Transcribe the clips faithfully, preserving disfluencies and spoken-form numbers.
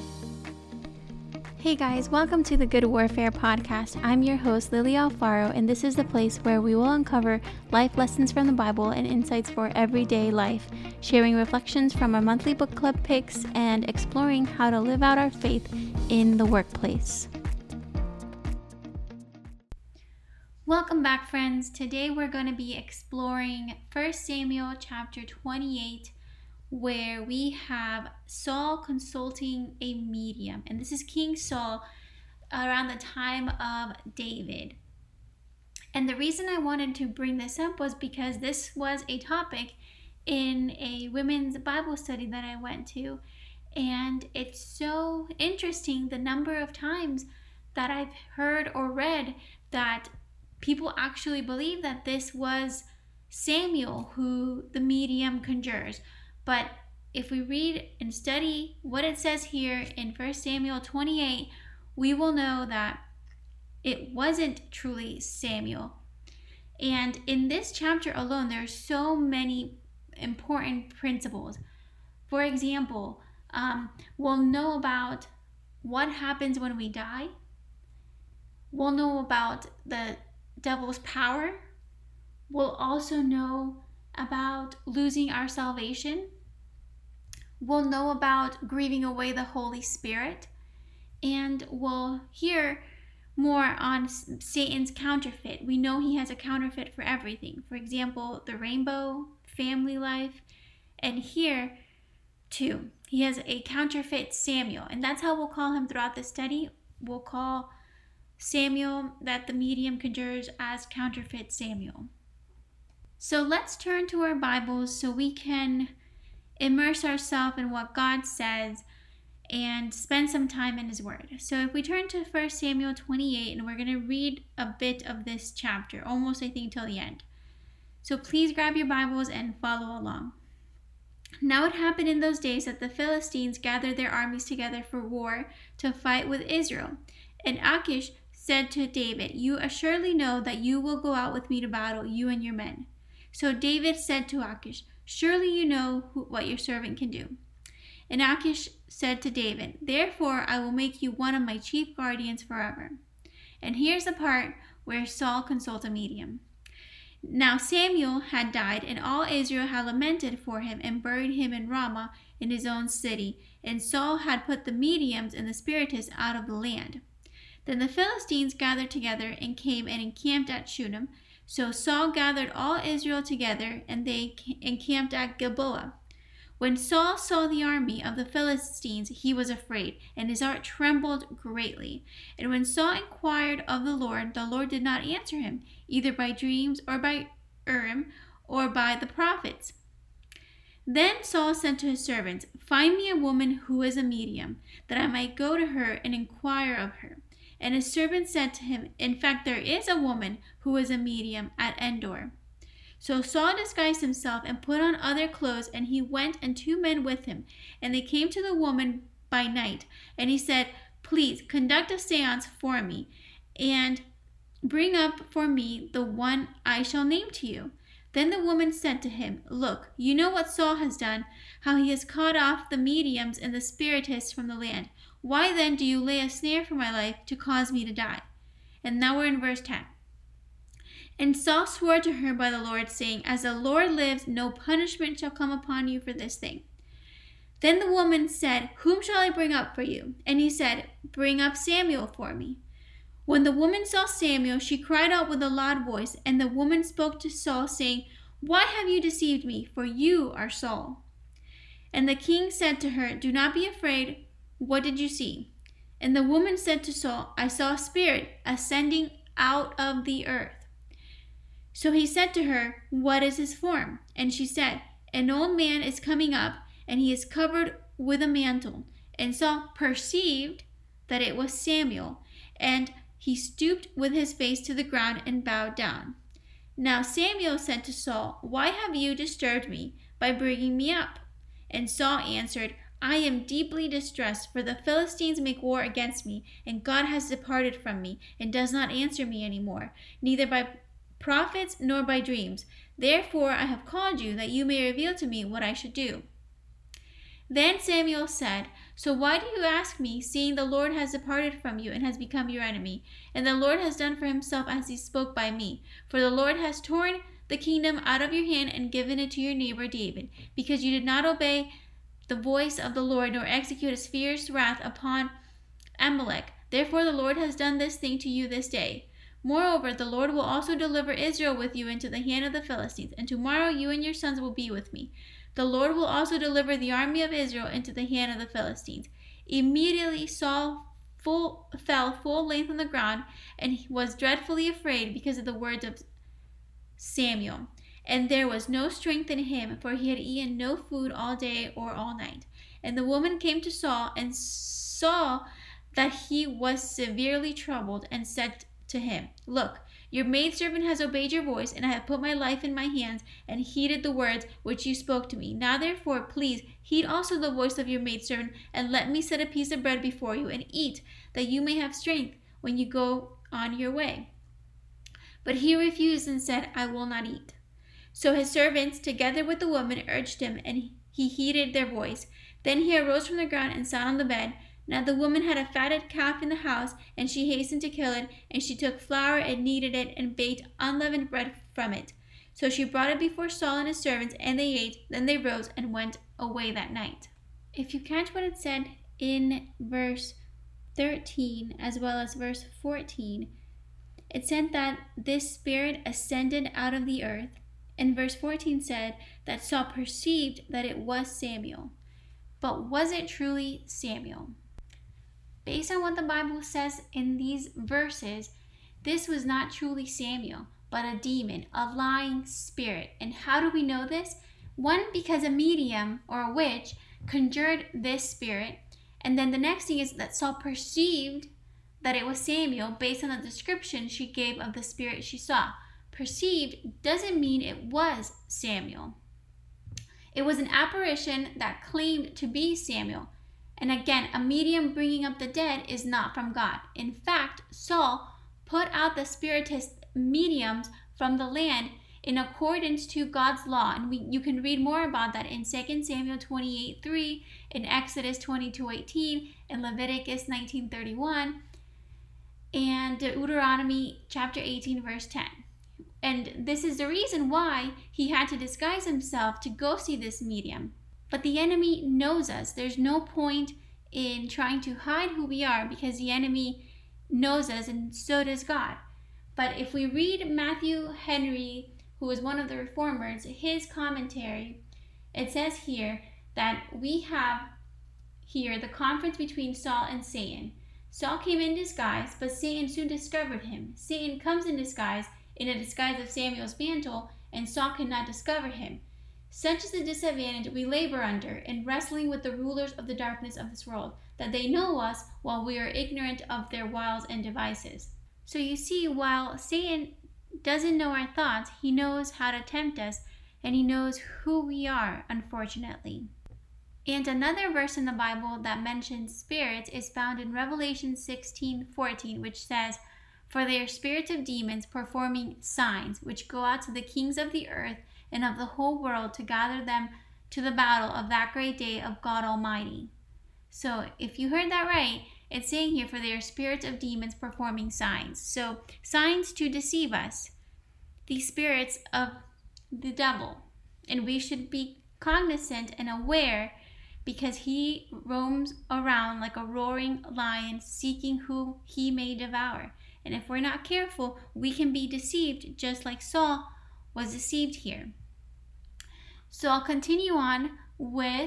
Hey guys, welcome to the Good Warfare podcast. I'm your host, Lily Alfaro, and this is the place where we will uncover life lessons from the Bible and insights for everyday life, sharing reflections from our monthly book club picks, and exploring how to live out our faith in the workplace. Welcome back, friends. Today we're going to be exploring First Samuel chapter twenty-eight, where we have Saul consulting a medium. And this is King Saul around the time of David. And the reason I wanted to bring this up was because this was a topic in a women's Bible study that I went to. And it's so interesting the number of times that I've heard or read that people actually believe that this was Samuel who the medium conjures. But if we read and study what it says here in First Samuel twenty-eight, we will know that it wasn't truly Samuel. And in this chapter alone, there are so many important principles. For example, um, we'll know about what happens when we die. We'll know about the devil's power. We'll also know about losing our salvation. We'll know about grieving away the Holy Spirit. And we'll hear more on Satan's counterfeit. We know he has a counterfeit for everything. For example, the rainbow, family life. And here, too, he has a counterfeit Samuel. And that's how we'll call him throughout the study. We'll call Samuel that the medium conjures as counterfeit Samuel. So let's turn to our Bibles so we can immerse ourselves in what God says and spend some time in His Word. So if we turn to First Samuel twenty-eight, and we're going to read a bit of this chapter, almost I think till the end. So please grab your Bibles and follow along. Now it happened in those days that the Philistines gathered their armies together for war to fight with Israel. And Achish said to David, "You assuredly know that you will go out with me to battle, you and your men." So David said to Achish, "Surely you know who, what your servant can do." And Achish said to David, "Therefore I will make you one of my chief guardians forever." And here's the part where Saul consults a medium. Now Samuel had died, and all Israel had lamented for him and buried him in Ramah in his own city. And Saul had put the mediums and the spiritists out of the land. Then the Philistines gathered together and came and encamped at Shunem. So Saul gathered all Israel together, and they encamped at Gilboa. When Saul saw the army of the Philistines, he was afraid, and his heart trembled greatly. And when Saul inquired of the Lord, the Lord did not answer him, either by dreams or by Urim or by the prophets. Then Saul said to his servants, "Find me a woman who is a medium, that I might go to her and inquire of her." And his servant said to him, "In fact, there is a woman who is a medium at Endor." So Saul disguised himself and put on other clothes, and he went and two men with him. And they came to the woman by night. And he said, "Please conduct a seance for me, and bring up for me the one I shall name to you." Then the woman said to him, "Look, you know what Saul has done, how he has cut off the mediums and the spiritists from the land. Why then do you lay a snare for my life to cause me to die?" And now we're in verse ten. And Saul swore to her by the Lord, saying, "As the Lord lives, no punishment shall come upon you for this thing." Then the woman said, "Whom shall I bring up for you?" And he said, "Bring up Samuel for me." When the woman saw Samuel, she cried out with a loud voice. And the woman spoke to Saul, saying, "Why have you deceived me? For you are Saul." And the king said to her, "Do not be afraid. What did you see?" And the woman said to Saul, "I saw a spirit ascending out of the earth." So he said to her, "What is his form?" And she said, "An old man is coming up, and he is covered with a mantle." And Saul perceived that it was Samuel, and he stooped with his face to the ground and bowed down. Now Samuel said to Saul, "Why have you disturbed me by bringing me up?" And Saul answered, "I am deeply distressed, for the Philistines make war against me, and God has departed from me, and does not answer me any more, neither by prophets nor by dreams. Therefore I have called you, that you may reveal to me what I should do." Then Samuel said, So why do you ask me, seeing the Lord has departed from you and has become your enemy? And the Lord has done for himself as he spoke by me. For the Lord has torn the kingdom out of your hand and given it to your neighbor David, because you did not obey the voice of the Lord, nor execute his fierce wrath upon Amalek. Therefore the Lord has done this thing to you this day. Moreover, the Lord will also deliver Israel with you into the hand of the Philistines, and tomorrow you and your sons will be with me. The Lord will also deliver the army of Israel into the hand of the Philistines. Immediately Saul full, fell full length on the ground, and he was dreadfully afraid because of the words of Samuel. And there was no strength in him, for he had eaten no food all day or all night. And the woman came to Saul and saw that he was severely troubled, and said to him, Look, your maidservant has obeyed your voice, and I have put my life in my hands, and heeded the words which you spoke to me. Now therefore, please, heed also the voice of your maidservant, and let me set a piece of bread before you, and eat, that you may have strength when you go on your way. But he refused and said, I will not eat. So his servants, together with the woman, urged him, and he heeded their voice. Then he arose from the ground and sat on the bed. Now the woman had a fatted calf in the house, and she hastened to kill it, and she took flour and kneaded it, and baked unleavened bread from it. So she brought it before Saul and his servants, and they ate. Then they rose and went away that night. If you catch what it said in verse thirteen as well as verse fourteen, it said that this spirit ascended out of the earth. And verse fourteen said that Saul perceived that it was Samuel. But was it truly Samuel? Based on what the Bible says in these verses, this was not truly Samuel, but a demon, a lying spirit. And how do we know this? One, because a medium or a witch conjured this spirit. And then the next thing is that Saul perceived that it was Samuel based on the description she gave of the spirit she saw. Perceived doesn't mean it was Samuel. It was an apparition that claimed to be Samuel. And again, a medium bringing up the dead is not from God. In fact, Saul put out the spiritist mediums from the land in accordance to God's law. And we, you can read more about that in Second Samuel twenty-eight three, in Exodus twenty-two eighteen, in Leviticus nineteen thirty-one, and Deuteronomy chapter eighteen, verse ten. And this is the reason why he had to disguise himself to go see this medium. But the enemy knows us. There's no point in trying to hide who we are, because the enemy knows us, and so does God. But if we read Matthew Henry, who is one of the reformers, his commentary, it says here that we have here the conference between Saul and Satan. Saul came in disguise, but Satan soon discovered him. Satan comes in disguise, in a disguise of Samuel's mantle, and Saul cannot discover him. Such is the disadvantage we labor under in wrestling with the rulers of the darkness of this world, that they know us while we are ignorant of their wiles and devices. So you see, while Satan doesn't know our thoughts, he knows how to tempt us, and he knows who we are, unfortunately. And another verse in the Bible that mentions spirits is found in Revelation sixteen fourteen, which says, For they are spirits of demons performing signs, which go out to the kings of the earth and of the whole world to gather them to the battle of that great day of God Almighty. So if you heard that right, it's saying here, for they are spirits of demons performing signs. So signs to deceive us. These spirits of the devil. And we should be cognizant and aware, because he roams around like a roaring lion, seeking who he may devour. And if we're not careful, we can be deceived, just like Saul was deceived here. So I'll continue on with,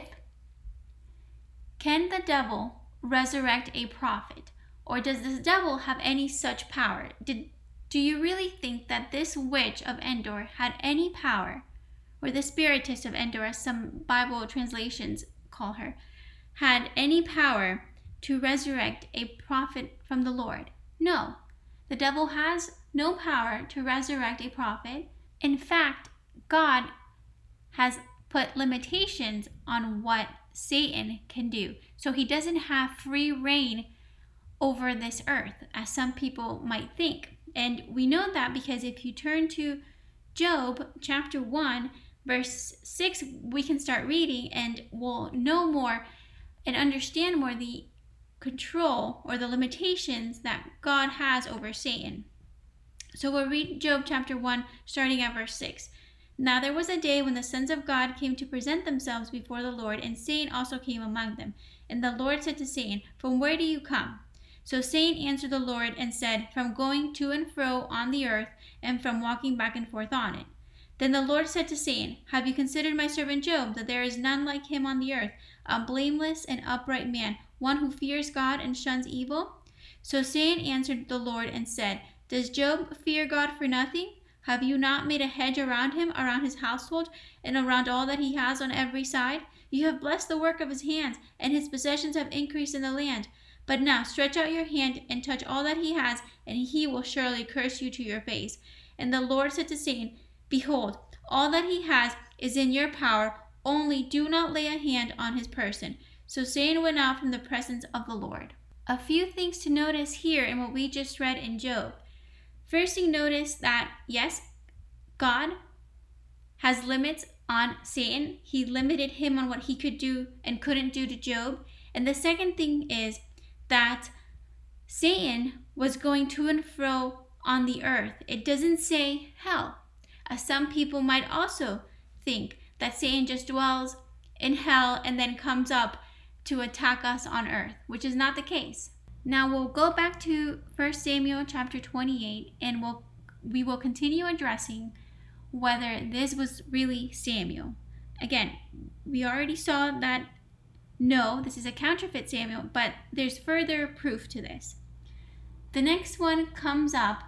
can the devil resurrect a prophet? Or does the devil have any such power? Did, do you really think that this witch of Endor had any power, or the spiritist of Endor, as some Bible translations call her, had any power to resurrect a prophet from the Lord? No. The devil has no power to resurrect a prophet. In fact, God has put limitations on what Satan can do. So he doesn't have free reign over this earth, as some people might think. And we know that because if you turn to Job chapter one, verse six, we can start reading and we'll know more and understand more the control or the limitations that God has over Satan. So we'll read Job chapter one, starting at verse six. Now there was a day when the sons of God came to present themselves before the Lord, and Satan also came among them. And the Lord said to Satan, "From where do you come?" So Satan answered the Lord and said, "From going to and fro on the earth, and from walking back and forth on it." Then the Lord said to Satan, "Have you considered my servant Job, that there is none like him on the earth, a blameless and upright man, one who fears God and shuns evil?" So Satan answered the Lord and said, "Does Job fear God for nothing? Have you not made a hedge around him, around his household, and around all that he has on every side? You have blessed the work of his hands, and his possessions have increased in the land. But now stretch out your hand and touch all that he has, and he will surely curse you to your face." And the Lord said to Satan, "Behold, all that he has is in your power, only do not lay a hand on his person." So Satan went out from the presence of the Lord. A few things to notice here in what we just read in Job. First, you notice that, yes, God has limits on Satan. He limited him on what he could do and couldn't do to Job. And the second thing is that Satan was going to and fro on the earth. It doesn't say hell. As some people might also think that Satan just dwells in hell and then comes up to attack us on earth, which is not the case. Now we'll go back to First Samuel chapter twenty-eight, and we'll we will continue addressing whether this was really Samuel. Again, we already saw that no, this is a counterfeit Samuel, but there's further proof to this. The next one comes up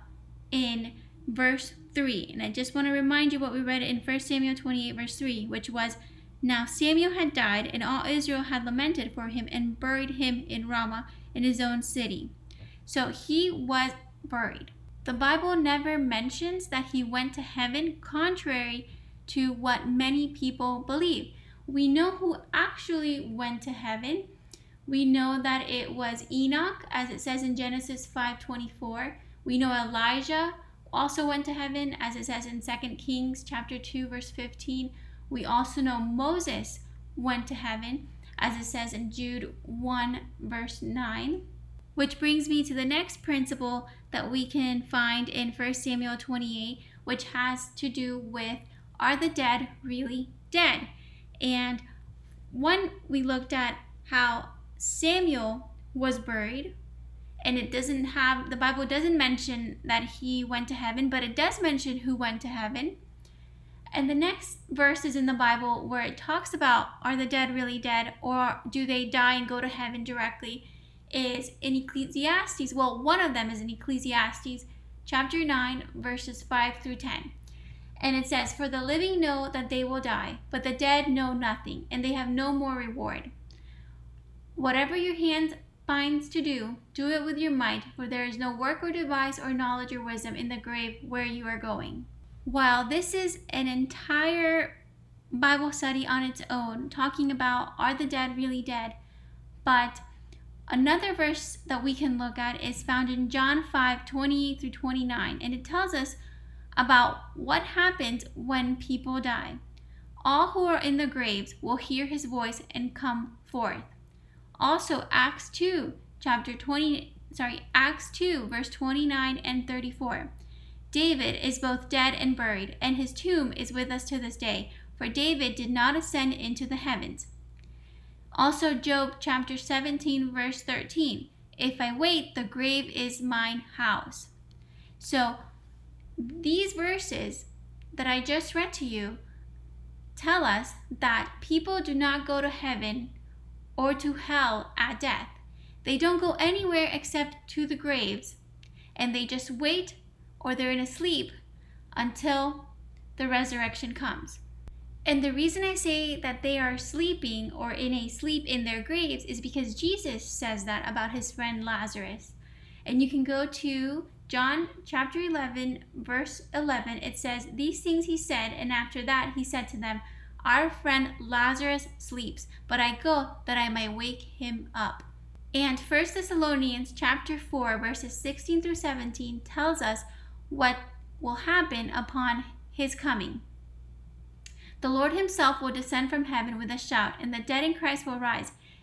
in verse three, and I just want to remind you what we read in First Samuel twenty-eight, verse three, which was, "Now Samuel had died, and all Israel had lamented for him and buried him in Ramah in his own city." So he was buried. The Bible never mentions that he went to heaven, contrary to what many people believe. We know who actually went to heaven. We know that it was Enoch, as it says in Genesis five twenty-four. We know Elijah also went to heaven, as it says in Second Kings chapter two, verse fifteen. We also know Moses went to heaven, as it says in Jude one, verse nine. Which brings me to the next principle that we can find in First Samuel twenty-eight, which has to do with, are the dead really dead? And one, we looked at how Samuel was buried, and it doesn't have, the Bible doesn't mention that he went to heaven, but it does mention who went to heaven. And the next verses in the Bible where it talks about, are the dead really dead, or do they die and go to heaven directly, is in Ecclesiastes. Well, one of them is in Ecclesiastes chapter nine, verses five through ten. And it says, "For the living know that they will die, but the dead know nothing, and they have no more reward. Whatever your hand finds to do, do it with your might, for there is no work or device or knowledge or wisdom in the grave where you are going." While this is an entire Bible study on its own, talking about, are the dead really dead? But another verse that we can look at is found in John five twenty-eight through twenty-nine, and it tells us about what happens when people die. All who are in the graves will hear his voice and come forth. Also, Acts two, chapter twenty, sorry, Acts two, verse twenty-nine and thirty-four. David is both dead and buried, and his tomb is with us to this day, for David did not ascend into the heavens. Also, Job chapter seventeen, verse thirteen. If I wait, the grave is mine house. So, these verses that I just read to you tell us that people do not go to heaven or to hell at death. They don't go anywhere except to the graves, and they just wait, or they're in a sleep until the resurrection comes. And the reason I say that they are sleeping or in a sleep in their graves is because Jesus says that about his friend Lazarus. And you can go to John chapter eleven, verse eleven. It says, "These things he said, and after that he said to them, Our friend Lazarus sleeps, but I go that I may wake him up." And First Thessalonians chapter four, verses sixteen through seventeen tells us what will happen upon his coming. "The Lord himself will descend from heaven with a shout, and the dead in Christ will rise.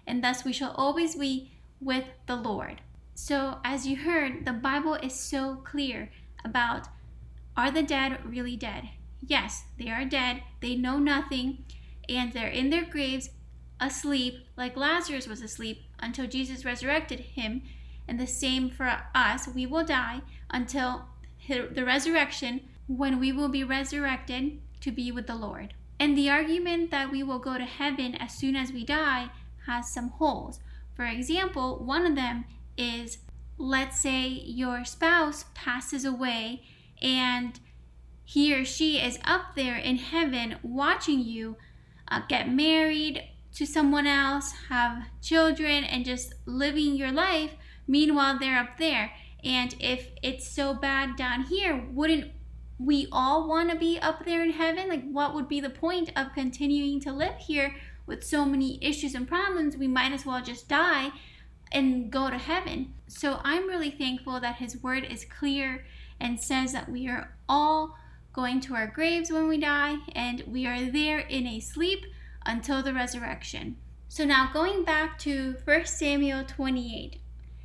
and thus we shall always be with the Lord. So as you heard, the Bible is so clear about, are the dead really dead? Yes, they are dead. They know nothing, and they're in their graves asleep, like Lazarus was asleep until Jesus resurrected him. And the same for us. We will die until the resurrection, when we will be resurrected to be with the Lord. And the argument that we will go to heaven as soon as we die has some holes. For example, one of them is, let's say your spouse passes away and he or she is up there in heaven watching you uh, get married to someone else, have children, and just living your life. Meanwhile, they're up there. And if it's so bad down here, wouldn't we all want to be up there in heaven? Like, what would be the point of continuing to live here with so many issues and problems? We might as well just die and go to heaven. So I'm really thankful that His word is clear and says that we are all going to our graves when we die, and we are there in a sleep until the resurrection. So now going back to First Samuel twenty-eight.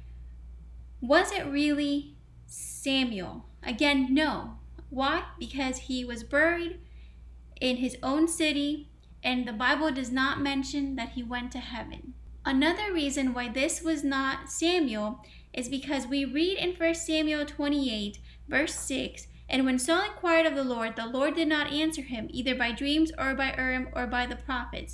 Was it really Samuel? Again, no. Why? Because he was buried in his own city, and the Bible does not mention that he went to heaven. Another reason why this was not Samuel is because we read in First Samuel twenty-eight, verse six, and when Saul inquired of the Lord, the Lord did not answer him, either by dreams or by Urim or by the prophets.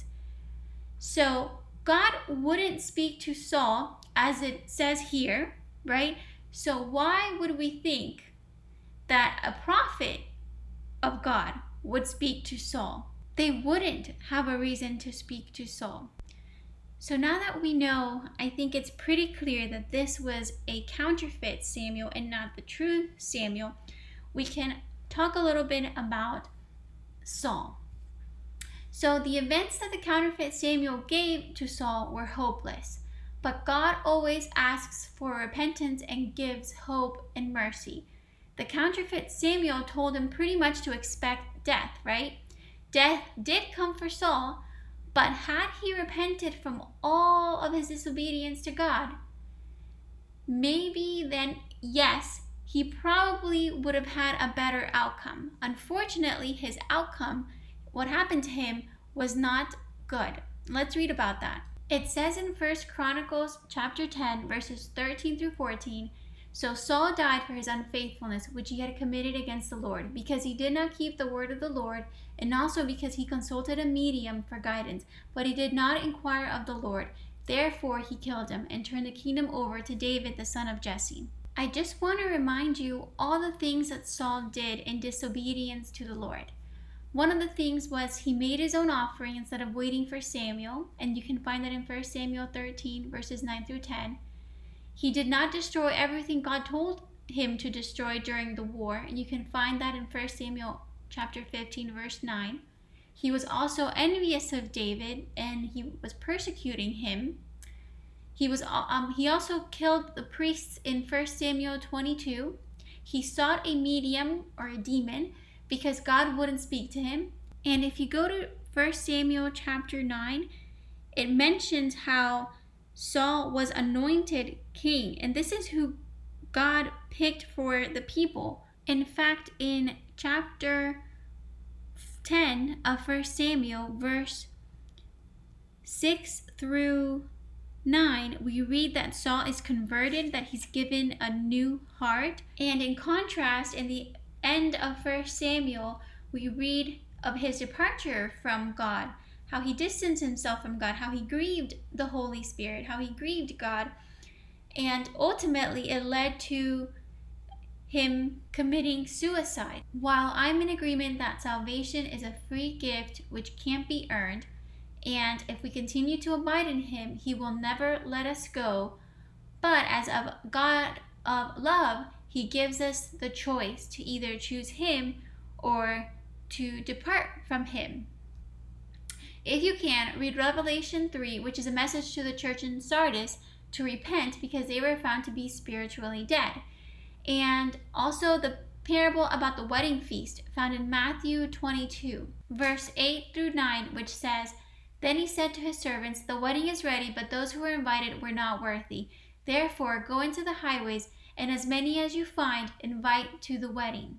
So God wouldn't speak to Saul, as it says here, right? So why would we think that a prophet of God would speak to Saul? They wouldn't have a reason to speak to Saul. So now that we know, I think it's pretty clear that this was a counterfeit Samuel and not the true Samuel. We can talk a little bit about Saul. So the events that the counterfeit Samuel gave to Saul were hopeless. But God always asks for repentance and gives hope and mercy. The counterfeit Samuel told him pretty much to expect death, right? Death did come for Saul, but had he repented from all of his disobedience to God, maybe then, yes, he probably would have had a better outcome. Unfortunately, his outcome, what happened to him, was not good. Let's read about that. It says in First Chronicles chapter ten, verses thirteen through fourteen, "So Saul died for his unfaithfulness, which he had committed against the Lord, because he did not keep the word of the Lord, and also because he consulted a medium for guidance, but he did not inquire of the Lord. Therefore he killed him, and turned the kingdom over to David the son of Jesse." I just want to remind you all the things that Saul did in disobedience to the Lord. One of the things was he made his own offering instead of waiting for Samuel, and you can find that in First Samuel thirteen, verses nine through ten. He did not destroy everything God told him to destroy during the war, and you can find that in First Samuel chapter fifteen, verse nine. He was also envious of David, and he was persecuting him. He was um, he also killed the priests in First Samuel twenty-two. He sought a medium or a demon because God wouldn't speak to him. And if you go to First Samuel chapter nine, it mentions how Saul was anointed king, and this is who God picked for the people. In fact, in chapter ten of First Samuel, verse six through nine, we read that Saul is converted, that he's given a new heart. And in contrast, in the end of First Samuel, we read of his departure from God, how he distanced himself from God, how he grieved the Holy Spirit, how he grieved God. And ultimately, it led to him committing suicide. While I'm in agreement that salvation is a free gift which can't be earned, and if we continue to abide in him, he will never let us go. But as a God of love, he gives us the choice to either choose him or to depart from him. If you can, read Revelation three, which is a message to the church in Sardis to repent because they were found to be spiritually dead. And also the parable about the wedding feast found in Matthew twenty-two, verse eight through nine, which says, Then he said to his servants, "The wedding is ready, but those who were invited were not worthy. Therefore, go into the highways, and as many as you find, invite to the wedding."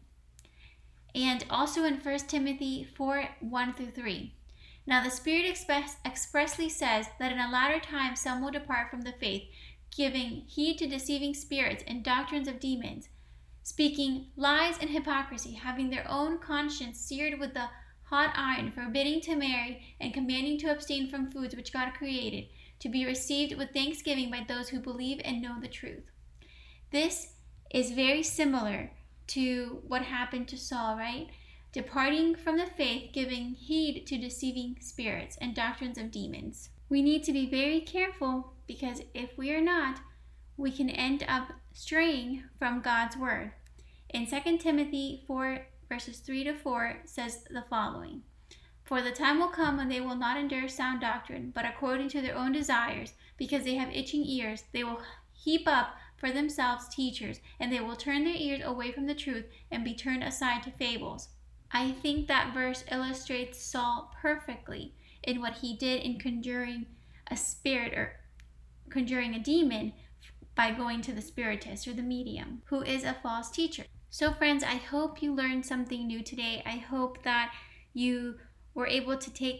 And also in First Timothy four, one through three. "Now the Spirit express, expressly says that in a latter time some will depart from the faith, giving heed to deceiving spirits and doctrines of demons, speaking lies and hypocrisy, having their own conscience seared with the hot iron, forbidding to marry, and commanding to abstain from foods which God created, to be received with thanksgiving by those who believe and know the truth." This is very similar to what happened to Saul, right? Departing from the faith, giving heed to deceiving spirits and doctrines of demons. We need to be very careful, because if we are not, we can end up straying from God's word. In Second Timothy four, verses three to four says the following: "For the time will come when they will not endure sound doctrine, but according to their own desires, because they have itching ears, they will heap up for themselves teachers, and they will turn their ears away from the truth and be turned aside to fables." I think that verse illustrates Saul perfectly in what he did in conjuring a spirit or conjuring a demon by going to the spiritist or the medium, who is a false teacher. So friends, I hope you learned something new today. I hope that you were able to take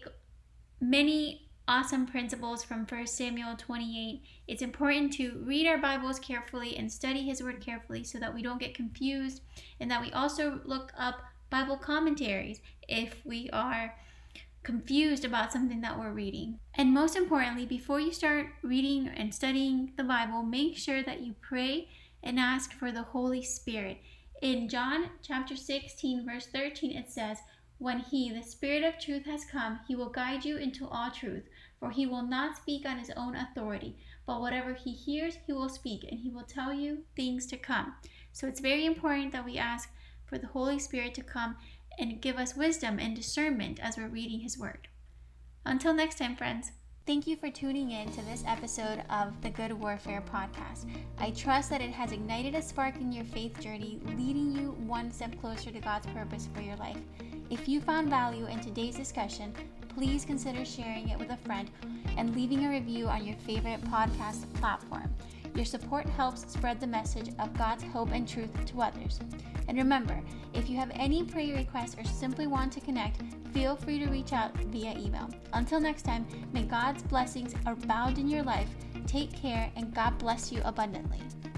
many awesome principles from First Samuel twenty-eight. It's important to read our Bibles carefully and study His Word carefully so that we don't get confused, and that we also look up Bible commentaries if we are confused about something that we're reading. And most importantly, before you start reading and studying the Bible, make sure that you pray and ask for the Holy Spirit. In John chapter sixteen, verse thirteen, it says, "When He, the Spirit of truth, has come, He will guide you into all truth, for He will not speak on His own authority, but whatever He hears, He will speak, and He will tell you things to come." So it's very important that we ask for the Holy Spirit to come and give us wisdom and discernment as we're reading His Word. Until next time, friends. Thank you for tuning in to this episode of the Good Warfare Podcast. I trust that it has ignited a spark in your faith journey, leading you one step closer to God's purpose for your life. If you found value in today's discussion, please consider sharing it with a friend and leaving a review on your favorite podcast platform. Your support helps spread the message of God's hope and truth to others. And remember, if you have any prayer requests or simply want to connect, feel free to reach out via email. Until next time, may God's blessings abound in your life. Take care, and God bless you abundantly.